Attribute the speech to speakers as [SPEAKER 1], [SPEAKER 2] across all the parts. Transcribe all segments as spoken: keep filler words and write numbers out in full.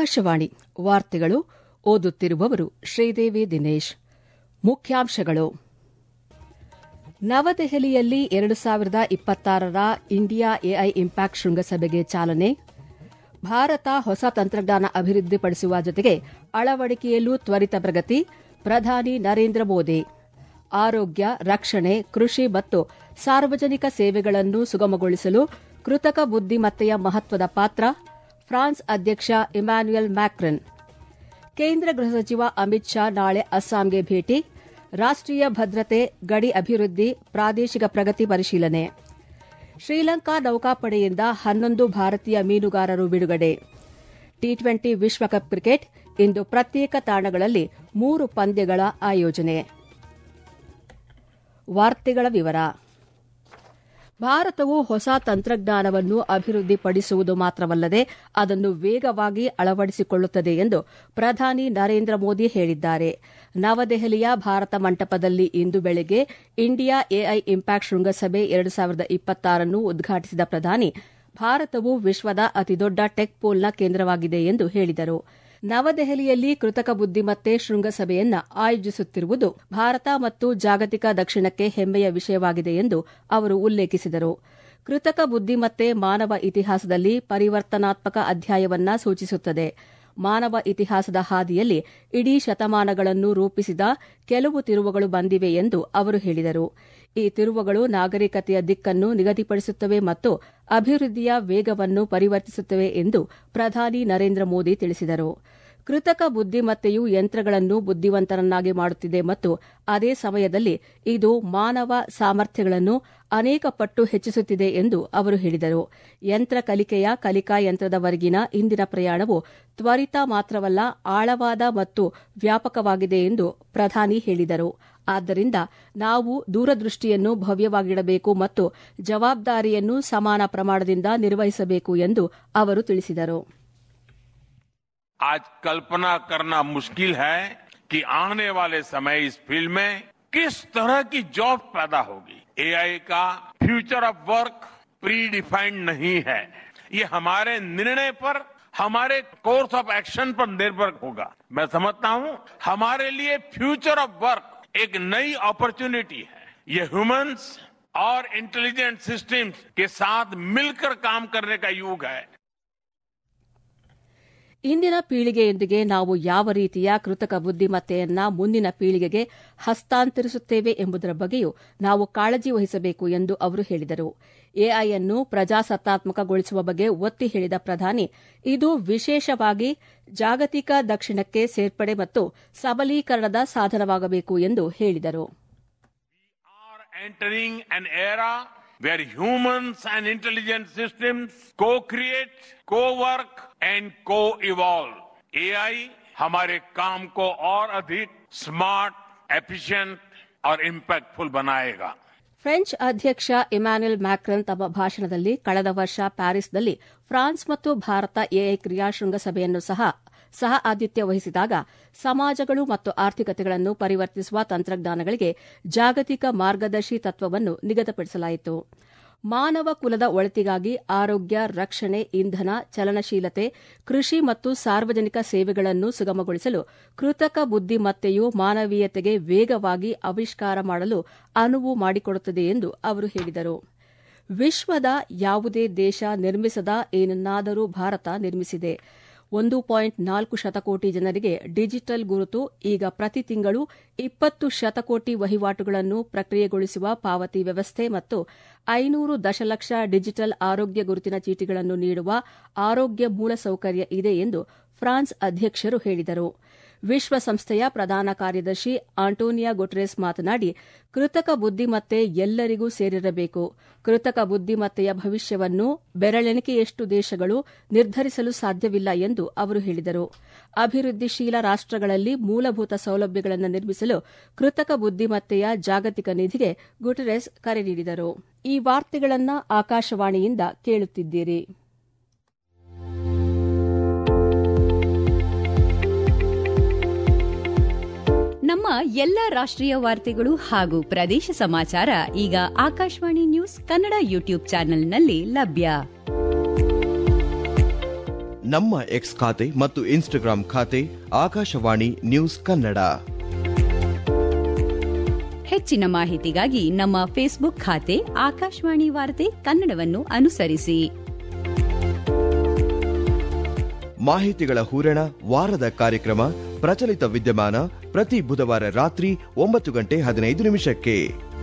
[SPEAKER 1] ಆಕಾಶವಾಣಿ ವಾರ್ತೆಗಳು ಓದುತ್ತಿರುವವರು ಶ್ರೀದೇವಿ ದಿನೇಶ್. ಮುಖ್ಯಾಂಶಗಳು. ನವದೆಹಲಿಯಲ್ಲಿ ಎರಡು ಸಾವಿರದ ಇಪ್ಪತ್ತಾರರ ಇಂಡಿಯಾ ಎಐ ಇಂಪ್ಯಾಕ್ಟ್ ಶೃಂಗಸಭೆಗೆ ಚಾಲನೆ. ಭಾರತ ಹೊಸ ತಂತ್ರಜ್ಞಾನ ಅಭಿವೃದ್ಧಿಪಡಿಸುವ ಜೊತೆಗೆ ಅಳವಡಿಕೆಯಲ್ಲೂ ತ್ವರಿತ ಪ್ರಗತಿ. ಪ್ರಧಾನಿ ನರೇಂದ್ರ ಮೋದಿ. ಆರೋಗ್ಯ, ರಕ್ಷಣೆ, ಕೃಷಿ ಮತ್ತು ಸಾರ್ವಜನಿಕ ಸೇವೆಗಳನ್ನು ಸುಗಮಗೊಳಿಸಲು ಕೃತಕ ಬುದ್ದಿಮತ್ತೆಯ ಮಹತ್ವದ ಪಾತ್ರ. ಫ್ರಾನ್ಸ್ ಅಧ್ಯಕ್ಷ ಇಮ್ಯಾನ್ಯುಯಲ್ ಮ್ಯಾಕ್ರನ್. ಕೇಂದ್ರ ಗೃಹ ಸಚಿವ ಅಮಿತ್ ಶಾ ನಾಳೆ ಅಸ್ಸಾಂಗೆ ಭೇಟಿ. ರಾಷ್ಟೀಯ ಭದ್ರತೆ, ಗಡಿ ಅಭಿವೃದ್ಧಿ, ಪ್ರಾದೇಶಿಕ ಪ್ರಗತಿ ಪರಿಶೀಲನೆ. ಶ್ರೀಲಂಕಾ ನೌಕಾಪಡೆಯಿಂದ ಹನ್ನೊಂದು ಭಾರತೀಯ ಮೀನುಗಾರರು ಬಿಡುಗಡೆ. ಟಿ ಟ್ವೆಂಟಿ ವಿಶ್ವಕಪ್ ಕ್ರಿಕೆಟ್ ಇಂದು ಪ್ರತ್ಯೇಕ ತಾಣಗಳಲ್ಲಿ ಮೂರು ಪಂದ್ಯಗಳ ಆಯೋಜನೆ. ವಾರ್ತೆಗಳ ವಿವರ. ಭಾರತವು ಹೊಸ ತಂತ್ರಜ್ಞಾನವನ್ನು ಅಭಿವೃದ್ಧಿಪಡಿಸುವುದು ಮಾತ್ರವಲ್ಲದೆ ಅದನ್ನು ವೇಗವಾಗಿ ಅಳವಡಿಸಿಕೊಳ್ಳುತ್ತದೆ ಎಂದು ಪ್ರಧಾನಿ ನರೇಂದ್ರ ಮೋದಿ ಹೇಳಿದ್ದಾರೆ. ನವದೆಹಲಿಯ ಭಾರತ ಮಂಟಪದಲ್ಲಿ ಇಂದು ಬೆಳಗ್ಗೆ ಇಂಡಿಯಾ ಎಐ ಇಂಪ್ಯಾಕ್ಟ್ ಶೃಂಗಸಭೆ ಎರಡು ಸಾವಿರದ ಇಪ್ಪತ್ತಾರನ್ನು ಉದ್ಘಾಟಿಸಿದ ಪ್ರಧಾನಿ, ಭಾರತವು ವಿಶ್ವದ ಅತಿದೊಡ್ಡ ಟೆಕ್ ಪೂಲ್ನ ಕೇಂದ್ರವಾಗಿದೆ ಎಂದು ಹೇಳಿದರು. ನವದೆಹಲಿಯಲ್ಲಿ ಕೃತಕ ಬುದ್ದಿಮತ್ತೆ ಶೃಂಗಸಭೆಯನ್ನು ಆಯೋಜಿಸುತ್ತಿರುವುದು ಭಾರತ ಮತ್ತು ಜಾಗತಿಕ ದಕ್ಷಿಣಕ್ಕೆ ಹೆಮ್ಮೆಯ ವಿಷಯವಾಗಿದೆ ಎಂದು ಅವರು ಉಲ್ಲೇಖಿಸಿದರು. ಕೃತಕ ಬುದ್ದಿಮತ್ತೆ ಮಾನವ ಇತಿಹಾಸದಲ್ಲಿ ಪರಿವರ್ತನಾತ್ಮಕ ಅಧ್ಯಾಯವನ್ನ ಸೂಚಿಸುತ್ತದೆ. ಮಾನವ ಇತಿಹಾಸದ ಹಾದಿಯಲ್ಲಿ ಇಡೀ ಶತಮಾನಗಳನ್ನು ರೂಪಿಸಿದ ಕೆಲವು ತಿರುವುಗಳು ಬಂದಿವೆ ಎಂದು ಅವರು ಹೇಳಿದರು. ಈ ತಿರುವುಗಳು ನಾಗರಿಕತೆಯ ದಿಕ್ಕನ್ನು ನಿಗದಿಪಡಿಸುತ್ತವೆ ಮತ್ತು ಅಭಿವೃದ್ಧಿಯ ವೇಗವನ್ನು ಪರಿವರ್ತಿಸುತ್ತವೆ ಎಂದು ಪ್ರಧಾನಿ ನರೇಂದ್ರ ಮೋದಿ ತಿಳಿಸಿದರು. ಕೃತಕ ಬುದ್ದಿಮತ್ತೆಯು ಯಂತ್ರಗಳನ್ನು ಬುದ್ದಿವಂತರನ್ನಾಗಿ ಮಾಡುತ್ತಿದೆ ಮತ್ತು ಅದೇ ಸಮಯದಲ್ಲಿ ಇದು ಮಾನವ ಸಾಮರ್ಥ್ಯಗಳನ್ನು ಅನೇಕ ಪಟ್ಟು ಹೆಚ್ಚಿಸುತ್ತಿದೆ ಎಂದು ಅವರು ಹೇಳಿದರು. ಯಂತ್ರ ಕಲಿಕೆಯ ಕಲಿಕಾ ಯಂತ್ರದವರೆಗಿನ ಇಂದಿನ ಪ್ರಯಾಣವು ತ್ವರಿತ ಮಾತ್ರವಲ್ಲ, ಆಳವಾದ ಮತ್ತು ವ್ಯಾಪಕವಾಗಿದೆ ಎಂದು ಪ್ರಧಾನಿ ಹೇಳಿದರು. ಆದ್ದರಿಂದ ನಾವು ದೂರದೃಷ್ಟಿಯನ್ನು ಭವ್ಯವಾಗಿಡಬೇಕು ಮತ್ತು ಜವಾಬ್ದಾರಿಯನ್ನು ಸಮಾನ ಪ್ರಮಾಣದಿಂದ ನಿರ್ವಹಿಸಬೇಕು ಎಂದು ಅವರು ತಿಳಿಸಿದರು.
[SPEAKER 2] आज कल्पना करना मुश्किल है कि आने वाले समय इस फील्ड में किस तरह की जॉब पैदा होगी. एआई का future of work predefined नहीं है. ये हमारे निर्णय पर, हमारे कोर्स ऑफ एक्शन पर निर्भर होगा. मैं समझता हूं हमारे लिए फ्यूचर ऑफ वर्क एक नई अपॉर्चुनिटी है. ये ह्यूमंस और इंटेलिजेंट सिस्टम्स के साथ मिलकर काम करने का युग है.
[SPEAKER 1] ಇಂದಿನ ಪೀಳಿಗೆಯೊಂದಿಗೆ ನಾವು ಯಾವ ರೀತಿಯ ಕೃತಕ ಬುದ್ದಿಮತ್ತೆಯನ್ನ ಮುಂದಿನ ಪೀಳಿಗೆಗೆ ಹಸ್ತಾಂತರಿಸುತ್ತೇವೆ ಎಂಬುದರ ಬಗ್ಗೆಯೂ ನಾವು ಕಾಳಜಿ ವಹಿಸಬೇಕು ಎಂದು ಅವರು ಹೇಳಿದರು. ಎಐ ಅನ್ನು ಪ್ರಜಾಸತ್ತಾತ್ಮಕಗೊಳಿಸುವ ಬಗ್ಗೆ ಒತ್ತಿ ಹೇಳಿದ ಪ್ರಧಾನಿ, ಇದು ವಿಶೇಷವಾಗಿ ಜಾಗತಿಕ ದಕ್ಷಿಣಕ್ಕೆ ಸೇರ್ಪಡೆ ಮತ್ತು ಸಬಲೀಕರಣದ ಸಾಧನವಾಗಬೇಕು ಎಂದು ಹೇಳಿದರು.
[SPEAKER 2] where humans and intelligent systems co-create, co-work and co-evolve. AI हमारे काम को और अधिक स्मार्ट, एफिशिएंट और इंपैक्टफुल बनाएगा.
[SPEAKER 1] ಫ್ರೆಂಚ್ ಅಧ್ಯಕ್ಷ ಇಮ್ಯಾನ್ಯುಯಲ್ ಮ್ಯಾಕ್ರನ್ ತಮ್ಮ ಭಾಷಣದಲ್ಲಿ ಕಳೆದ ವರ್ಷ ಪ್ಯಾರಿಸ್ನಲ್ಲಿ ಫ್ರಾನ್ಸ್ ಮತ್ತು ಭಾರತ ಎಐ ಕ್ರಿಯಾ ಶೃಂಗಸಭೆಯನ್ನು ಸಹ ಸಹ ಆತಿಥ್ಯ ವಹಿಸಿದಾಗ ಸಮಾಜಗಳು ಮತ್ತು ಆರ್ಥಿಕತೆಗಳನ್ನು ಪರಿವರ್ತಿಸುವ ತಂತ್ರಜ್ಞಾನಗಳಿಗೆ ಜಾಗತಿಕ ಮಾರ್ಗದರ್ಶಿ ತತ್ವವನ್ನು ನಿಗದಿಪಡಿಸಲಾಯಿತು. ಮಾನವ ಕುಲದ ಒಳಿತಿಗಾಗಿ ಆರೋಗ್ಯ, ರಕ್ಷಣೆ, ಇಂಧನ, ಚಲನಶೀಲತೆ, ಕೃಷಿ ಮತ್ತು ಸಾರ್ವಜನಿಕ ಸೇವೆಗಳನ್ನು ಸುಗಮಗೊಳಿಸಲು ಕೃತಕ ಬುದ್ದಿಮತ್ತೆಯು ಮಾನವೀಯತೆಗೆ ವೇಗವಾಗಿ ಆವಿಷ್ಕಾರ ಮಾಡಲು ಅನುವು ಮಾಡಿಕೊಡುತ್ತದೆ ಎಂದು ಅವರು ಹೇಳಿದರು. ವಿಶ್ವದ ಯಾವುದೇ ದೇಶ ನಿರ್ಮಿಸದ ಏನನ್ನಾದರೂ ಭಾರತ ನಿರ್ಮಿಸಿದೆ. ಒಂದು ಪಾಯಿಂಟ್ ನಾಲ್ಕು ಶತಕೋಟಿ ಜನರಿಗೆ ಡಿಜಿಟಲ್ ಗುರುತು, ಈಗ ಪ್ರತಿ ತಿಂಗಳು ಇಪ್ಪತ್ತು ಶತಕೋಟಿ ವಹಿವಾಟುಗಳನ್ನು ಪ್ರಕ್ರಿಯೆಗೊಳಿಸುವ ಪಾವತಿ ವ್ಯವಸ್ಥೆ ಮತ್ತು ಐನೂರು ದಶಲಕ್ಷ ಡಿಜಿಟಲ್ ಆರೋಗ್ಯ ಗುರುತಿನ ಚೀಟಿಗಳನ್ನು ನೀಡುವ ಆರೋಗ್ಯ ಮೂಲಸೌಕರ್ಯ ಇದೆ ಎಂದು ಫ್ರಾನ್ಸ್ ಅಧ್ಯಕ್ಷರು ಹೇಳಿದರು. ವಿಶ್ವಸಂಸ್ಥೆಯ ಪ್ರಧಾನ ಕಾರ್ಯದರ್ಶಿ ಆಂಟೋನಿಯಾ ಗುಟೆರಸ್ ಮಾತನಾಡಿ, ಕೃತಕ ಬುದ್ದಿಮತ್ತೆ ಎಲ್ಲರಿಗೂ ಸೇರಿರಬೇಕು. ಕೃತಕ ಬುದ್ದಿಮತ್ತೆಯ ಭವಿಷ್ಯವನ್ನು ಬೆರಳೆಣಿಕೆಯಷ್ಟು ದೇಶಗಳು ನಿರ್ಧರಿಸಲು ಸಾಧ್ಯವಿಲ್ಲ ಎಂದು ಅವರು ಹೇಳಿದರು. ಅಭಿವೃದ್ಧಿಶೀಲ ರಾಷ್ಟಗಳಲ್ಲಿ ಮೂಲಭೂತ ಸೌಲಭ್ಯಗಳನ್ನು ನಿರ್ಮಿಸಲು ಕೃತಕ ಬುದ್ದಿಮತ್ತೆಯ ಜಾಗತಿಕ ನಿಧಿಗೆ ಗುಟೆರಸ್ ಕರೆ ನೀಡಿದರು. ಈ ವಾರ್ತೆಗಳನ್ನು ಆಕಾಶವಾಣಿಯಿಂದ ಕೇಳುತ್ತಿದ್ದೀರಿ.
[SPEAKER 3] ನಮ್ಮ ಎಲ್ಲ ರಾಷ್ಟ್ರೀಯ ವಾರ್ತೆಗಳು ಹಾಗೂ ಪ್ರದೇಶ ಸಮಾಚಾರ ಈಗ ಆಕಾಶವಾಣಿ ನ್ಯೂಸ್ ಕನ್ನಡ ಯೂಟ್ಯೂಬ್ ಚಾನೆಲ್ನಲ್ಲಿ ಲಭ್ಯ.
[SPEAKER 4] ನಮ್ಮ ಎಕ್ಸ್ ಖಾತೆ ಮತ್ತು ಇನ್ಸ್ಟಾಗ್ರಾಂ ಖಾತೆ ಆಕಾಶವಾಣಿ ನ್ಯೂಸ್ ಕನ್ನಡ.
[SPEAKER 3] ಹೆಚ್ಚಿನ ಮಾಹಿತಿಗಾಗಿ ನಮ್ಮ ಫೇಸ್ಬುಕ್ ಖಾತೆ ಆಕಾಶವಾಣಿ ವಾರ್ತೆ ಕನ್ನಡವನ್ನು ಅನುಸರಿಸಿ.
[SPEAKER 4] ಮಾಹಿತಿಗಳ ಹೂರಣ, ವಾರದ ಕಾರ್ಯಕ್ರಮ, ಪ್ರಚಲಿತ ವಿದ್ಯಮಾನ ಪ್ರತಿ ಬುಧವಾರ ರಾತ್ರಿ ಒಂಬತ್ತು ಗಂಟೆ ಹದಿನೈದು ನಿಮಿಷಕ್ಕೆ.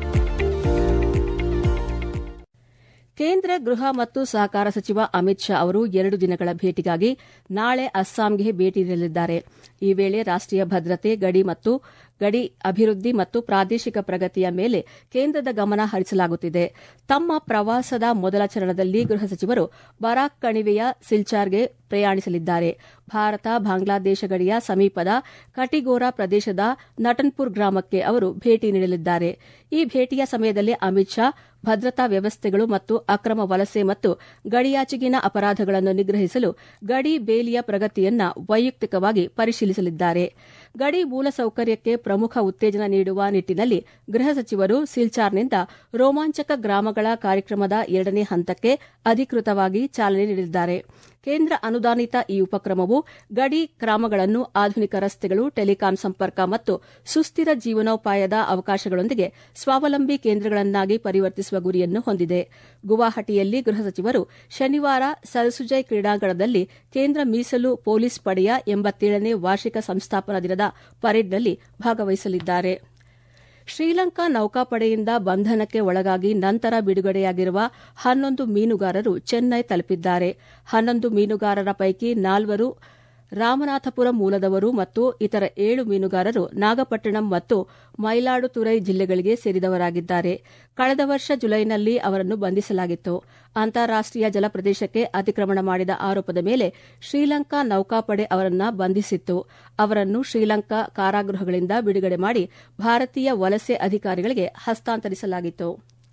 [SPEAKER 1] ಕೇಂದ್ರ ಗೃಹ ಮತ್ತು ಸಹಕಾರ ಸಚಿವ ಅಮಿತ್ ಶಾ ಅವರು ಎರಡು ದಿನಗಳ ಭೇಟಿಗಾಗಿ ನಾಳೆ ಅಸ್ಸಾಂಗೆ ಭೇಟಿ ನೀಡಲಿದ್ದಾರೆ. ಈ ವೇಳೆ ರಾಷ್ಟೀಯ ಭದ್ರತೆ, ಗಡಿ ಮತ್ತು ಗಡಿ ಅಭಿವೃದ್ಧಿ ಮತ್ತು ಪ್ರಾದೇಶಿಕ ಪ್ರಗತಿಯ ಮೇಲೆ ಕೇಂದ್ರದ ಗಮನ ಹರಿಸಲಾಗುತ್ತಿದೆ. ತಮ್ಮ ಪ್ರವಾಸದ ಮೊದಲ ಚರಣದಲ್ಲಿ ಗೃಹ ಸಚಿವರು ಬರಾಕ್ ಕಣಿವೆಯ ಸಿಲ್ಚಾರ್ಗೆ ಪ್ರಯಾಣಿಸಲಿದ್ದಾರೆ. ಭಾರತ ಬಾಂಗ್ಲಾದೇಶ ಗಡಿಯ ಸಮೀಪದ ಕಟಿಗೋರಾ ಪ್ರದೇಶದ ನಟನ್ಪುರ್ ಗ್ರಾಮಕ್ಕೆ ಅವರು ಭೇಟಿ ನೀಡಲಿದ್ದಾರೆ. ಈ ಭೇಟಿಯ ಸಮಯದಲ್ಲಿ ಅಮಿತ್ ಶಾ ಭದ್ರತಾ ವ್ಯವಸ್ಥೆಗಳು ಮತ್ತು ಅಕ್ರಮ ವಲಸೆ ಮತ್ತು ಗಡಿಯಾಚೆಗಿನ ಅಪರಾಧಗಳನ್ನು ನಿಗ್ರಹಿಸಲು ಗಡಿ ಬೇಲಿಯ ಪ್ರಗತಿಯನ್ನು ವೈಯಕ್ತಿಕವಾಗಿ ಪರಿಶೀಲಿಸಲಿದ್ದಾರೆ. ಗಡಿ ಮೂಲಸೌಕರ್ಯಕ್ಕೆ ಪ್ರಮುಖ ಉತ್ತೇಜನ ನೀಡುವ ನಿಟ್ಟಿನಲ್ಲಿ ಗೃಹ ಸಚಿವರು ಸಿಲ್ಚಾರ್ನಿಂದ ರೋಮಾಂಚಕ ಗ್ರಾಮಗಳ ಕಾರ್ಯಕ್ರಮದ ಎರಡನೇ ಹಂತಕ್ಕೆ ಅಧಿಕೃತವಾಗಿ ಚಾಲನೆ ನೀಡಲಿದ್ದಾರೆ. ಕೇಂದ್ರ ಅನುದಾನಿತ ಈ ಉಪಕ್ರಮವು ಗಡಿ ಗ್ರಾಮಗಳನ್ನು ಆಧುನಿಕ ರಸ್ತೆಗಳು, ಟೆಲಿಕಾಂ ಸಂಪರ್ಕ ಮತ್ತು ಸುಸ್ಥಿರ ಜೀವನೋಪಾಯದ ಅವಕಾಶಗಳೊಂದಿಗೆ ಸ್ವಾವಲಂಬಿ ಕೇಂದ್ರಗಳನ್ನಾಗಿ ಪರಿವರ್ತಿಸುವ ಗುರಿಯನ್ನು ಹೊಂದಿದೆ. ಗುವಾಹಟಿಯಲ್ಲಿ ಗೃಹ ಸಚಿವರು ಶನಿವಾರ ಸರಸುಜೈ ಕ್ರೀಡಾಂಗಣದಲ್ಲಿ ಕೇಂದ್ರ ಮೀಸಲು ಪೊಲೀಸ್ ಪಡೆಯ ಎಂಬತ್ತೇಳನೇ ವಾರ್ಷಿಕ ಸಂಸ್ಥಾಪನಾ ದಿನದ ಪರೇಡ್ನಲ್ಲಿ ಭಾಗವಹಿಸಲಿದ್ದಾರೆ. ಶ್ರೀಲಂಕಾ ನೌಕಾಪಡೆಯಿಂದ ಬಂಧನಕ್ಕೆ ಒಳಗಾಗಿ ನಂತರ ಬಿಡುಗಡೆಯಾಗಿರುವ ಹನ್ನೊಂದು ಮೀನುಗಾರರು ಚೆನ್ನೈ ತಲುಪಿದ್ದಾರೆ. ಹನ್ನೊಂದು ಮೀನುಗಾರರ ಪೈಕಿ ನಾಲ್ವರು ರಾಮನಾಥಪುರಂ ಮೂಲದವರು ಮತ್ತು ಇತರ ಏಳು ಮೀನುಗಾರರು ನಾಗಪಟ್ಟಣಂ ಮತ್ತು ಮಯಿಲಾಡುತುರೈ ಜಿಲ್ಲೆಗಳಿಗೆ ಸೇರಿದವರಾಗಿದ್ದಾರೆ. ಕಳೆದ ವರ್ಷ ಜುಲೈನಲ್ಲಿ ಅವರನ್ನು ಬಂಧಿಸಲಾಗಿತ್ತು. ಅಂತಾರಾಷ್ಟೀಯ ಜಲಪ್ರದೇಶಕ್ಕೆ ಅತಿಕ್ರಮಣ ಮಾಡಿದ ಆರೋಪದ ಮೇಲೆ ಶ್ರೀಲಂಕಾ ನೌಕಾಪಡೆ ಅವರನ್ನು ಬಂಧಿಸಿತ್ತು. ಅವರನ್ನು ಶ್ರೀಲಂಕಾ ಕಾರಾಗೃಹಗಳಿಂದ ಬಿಡುಗಡೆ ಮಾಡಿ ಭಾರತೀಯ ವಲಸೆ ಅಧಿಕಾರಿಗಳಿಗೆ ಹಸ್ತಾಂತರಿಸಲಾಗಿತ್ತು.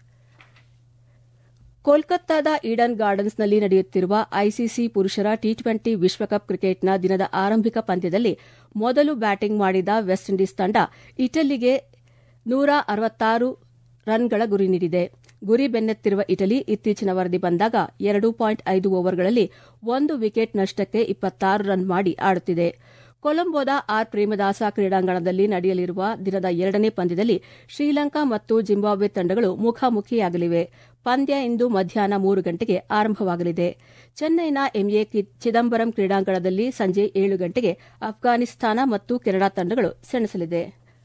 [SPEAKER 1] ಕೋಲ್ಕತ್ತಾದ ಈಡನ್ ಗಾರ್ಡನ್ಸ್ನಲ್ಲಿ ನಡೆಯುತ್ತಿರುವ ಐಸಿಸಿ ಪುರುಷರ ಟಿ ಟ್ವೆಂಟಿ ವಿಶ್ವಕಪ್ ಕ್ರಿಕೆಟ್ನ ದಿನದ ಆರಂಭಿಕ ಪಂದ್ಯದಲ್ಲಿ ಮೊದಲು ಬ್ಯಾಟಿಂಗ್ ಮಾಡಿದ ವೆಸ್ಟ್ ಇಂಡೀಸ್ ತಂಡ ಇಟಲಿಗೆ ನೂರ ಅರವತ್ತಾರು ರನ್ಗಳ ಗುರಿ ನೀಡಿದೆ. ಗುರಿ ಬೆನ್ನತ್ತಿರುವ ಇಟಲಿ ಇತ್ತೀಚಿನ ವರದಿ ಬಂದಾಗ ಎರಡು ಪಾಯಿಂಟ್ ಐದು ಓವರ್ಗಳಲ್ಲಿ ಒಂದು ವಿಕೆಟ್ ನಷ್ಟಕ್ಕೆ ಇಪ್ಪತ್ತಾರು ರನ್ ಮಾಡಿ ಆಡುತ್ತಿದೆ. ಕೊಲಂಬೋದ ಆರ್ ಪ್ರೇಮದಾಸ ಕ್ರೀಡಾಂಗಣದಲ್ಲಿ ನಡೆಯಲಿರುವ ದಿನದ ಎರಡನೇ ಪಂದ್ಯದಲ್ಲಿ ಶ್ರೀಲಂಕಾ ಮತ್ತು ಜಿಂಬಾಬ್ವೆ ತಂಡಗಳು ಮುಖಾಮುಖಿಯಾಗಲಿವೆ. ಪಂದ್ಯ ಇಂದು ಮಧ್ಯಾಹ್ನ ಮೂರು ಗಂಟೆಗೆ ಆರಂಭವಾಗಲಿದೆ. ಚೆನ್ನೈನ ಎಂಎ ಚಿದಂಬರಂ ಕ್ರೀಡಾಂಗಣದಲ್ಲಿ ಸಂಜೆ ಏಳು ಗಂಟೆಗೆ ಅಫ್ಘಾನಿಸ್ತಾನ ಮತ್ತು ಕೆನಡಾ ತಂಡಗಳು ಸೆಣಸಲಿದೆ.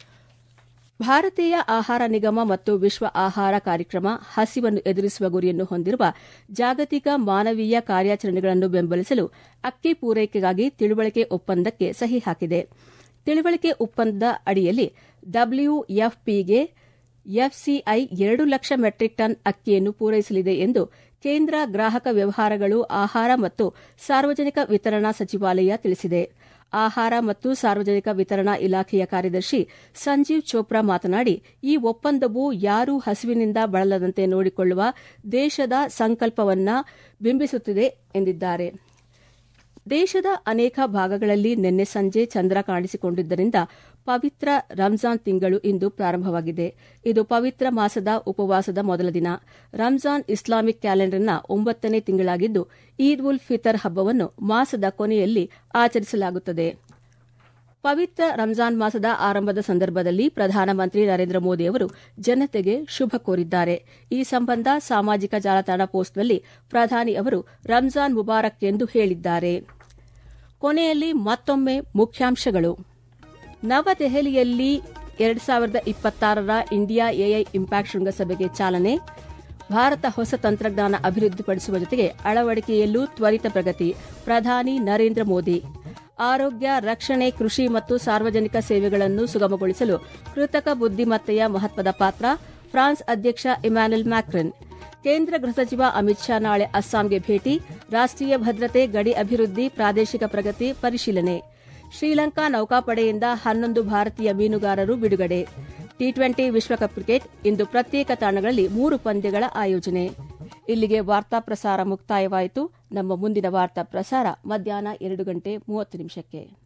[SPEAKER 1] ಭಾರತೀಯ ಆಹಾರ ನಿಗಮ ಮತ್ತು ವಿಶ್ವ ಆಹಾರ ಕಾರ್ಯಕ್ರಮ ಹಸಿವನ್ನು ಎದುರಿಸುವ ಗುರಿಯನ್ನು ಹೊಂದಿರುವ ಜಾಗತಿಕ ಮಾನವೀಯ ಕಾರ್ಯಾಚರಣೆಗಳನ್ನು ಬೆಂಬಲಿಸಲು ಅಕ್ಕಿ ಪೂರೈಕೆಗಾಗಿ ತಿಳುವಳಿಕೆ ಒಪ್ಪಂದಕ್ಕೆ ಸಹಿ ಹಾಕಿದೆ. ತಿಳುವಳಿಕೆ ಒಪ್ಪಂದದ ಅಡಿಯಲ್ಲಿ ಡಬ್ಲ್ಯೂಎಫ್ಪಿಗೆ ಎಫ್ಸಿಐ ಎರಡು ಲಕ್ಷ ಮೆಟ್ರಿಕ್ ಟನ್ ಅಕ್ಕಿಯನ್ನು ಪೂರೈಸಲಿದೆ ಎಂದು ಕೇಂದ್ರ ಗ್ರಾಹಕ ವ್ಯವಹಾರಗಳು, ಆಹಾರ ಮತ್ತು ಸಾರ್ವಜನಿಕ ವಿತರಣಾ ಸಚಿವಾಲಯ ತಿಳಿಸಿದೆ. ಆಹಾರ ಮತ್ತು ಸಾರ್ವಜನಿಕ ವಿತರಣಾ ಇಲಾಖೆಯ ಕಾರ್ಯದರ್ಶಿ ಸಂಜೀವ್ ಚೋಪ್ರಾ ಮಾತನಾಡಿ, ಈ ಒಪ್ಪಂದವು ಯಾರೂ ಹಸಿವಿನಿಂದ ಬಳಲದಂತೆ ನೋಡಿಕೊಳ್ಳುವ ದೇಶದ ಸಂಕಲ್ಪವನ್ನು ಬಿಂಬಿಸುತ್ತಿದೆ ಎಂದಿದ್ದಾರೆ. ದೇಶದ ಅನೇಕ ಭಾಗಗಳಲ್ಲಿ ನಿನ್ನೆ ಸಂಜೆ ಚಂದ್ರ ಕಾಣಿಸಿಕೊಂಡಿದ್ದರಿಂದ ಪವಿತ್ರ ರಂಜಾನ್ ತಿಂಗಳು ಇಂದು ಪ್ರಾರಂಭವಾಗಿದೆ. ಇದು ಪವಿತ್ರ ಮಾಸದ ಉಪವಾಸದ ಮೊದಲ ದಿನ. ರಂಜಾನ್ ಇಸ್ಲಾಮಿಕ್ ಕ್ಯಾಲೆಂಡರ್ನ ಒಂಬತ್ತನೇ ತಿಂಗಳಾಗಿದ್ದು, ಈದ್ ಉಲ್ ಫಿತರ್ ಹಬ್ಬವನ್ನು ಮಾಸದ ಕೊನೆಯಲ್ಲಿ ಆಚರಿಸಲಾಗುತ್ತದೆ. ಪವಿತ್ರ ರಂಜಾನ್ ಮಾಸದ ಆರಂಭದ ಸಂದರ್ಭದಲ್ಲಿ ಪ್ರಧಾನಮಂತ್ರಿ ನರೇಂದ್ರ ಮೋದಿ ಅವರು ಜನತೆಗೆ ಶುಭ ಕೋರಿದ್ದಾರೆ. ಈ ಸಂಬಂಧ ಸಾಮಾಜಿಕ ಜಾಲತಾಣ ಪೋಸ್ಟ್ನಲ್ಲಿ ಪ್ರಧಾನಿ ಅವರು ರಂಜಾನ್ ಮುಬಾರಕ್ ಎಂದು ಹೇಳಿದ್ದಾರೆ. ಕೊನೆಯಲ್ಲಿ ಮತ್ತೊಮ್ಮೆ ಮುಖ್ಯಾಂಶಗಳು. ನವದೆಹಲಿಯಲ್ಲಿ ಎರಡು ಸಾವಿರದ ಇಪ್ಪತ್ತಾರರ ಇಂಡಿಯಾ ಎಐ ಇಂಪ್ಯಾಕ್ಟ್ ಶೃಂಗಸಭೆಗೆ ಚಾಲನೆ. ಭಾರತ ಹೊಸ ತಂತ್ರಜ್ಞಾನ ಅಭಿವೃದ್ಧಿಪಡಿಸುವ ಜೊತೆಗೆ ಅಳವಡಿಕೆಯಲ್ಲೂ ತ್ವರಿತ ಪ್ರಗತಿ. ಪ್ರಧಾನಿ ನರೇಂದ್ರ ಮೋದಿ. ಆರೋಗ್ಯ, ರಕ್ಷಣೆ, ಕೃಷಿ ಮತ್ತು ಸಾರ್ವಜನಿಕ ಸೇವೆಗಳನ್ನು ಸುಗಮಗೊಳಿಸಲು ಕೃತಕ ಬುದ್ದಿಮತ್ತೆಯ ಮಹತ್ವದ ಪಾತ್ರ. ಫ್ರಾನ್ಸ್ ಅಧ್ಯಕ್ಷ ಇಮ್ಯಾನ್ಯುಯಲ್ ಮ್ಯಾಕ್ರನ್. ಕೇಂದ್ರ ಗೃಹ ಸಚಿವ ಅಮಿತ್ ಶಾ ನಾಳೆ ಅಸ್ಸಾಂಗೆ ಭೇಟಿ. ರಾಷ್ಟೀಯ ಭದ್ರತೆ, ಗಡಿ ಅಭಿವೃದ್ಧಿ, ಪ್ರಾದೇಶಿಕ ಪ್ರಗತಿ ಪರಿಶೀಲನೆ. ಶ್ರೀಲಂಕಾ ನೌಕಾಪಡೆಯಿಂದ ಹನ್ನೊಂದು ಭಾರತೀಯ ಮೀನುಗಾರರು ಬಿಡುಗಡೆ. ಟಿ ಟ್ವೆಂಟಿ ವಿಶ್ವಕಪ್ ಕ್ರಿಕೆಟ್ ಇಂದು ಪ್ರತ್ಯೇಕ ತಾಣಗಳಲ್ಲಿ ಮೂರು ಪಂದ್ಯಗಳ ಆಯೋಜನೆ. ಇಲ್ಲಿಗೆ ವಾರ್ತಾ ಪ್ರಸಾರ ಮುಕ್ತಾಯವಾಯಿತು. ನಮ್ಮ ಮುಂದಿನ ವಾರ್ತಾ ಪ್ರಸಾರ ಮಧ್ಯಾಹ್ನ ಎರಡು ಗಂಟೆ ಮೂವತ್ತು ನಿಮಿಷಕ್ಕೆ.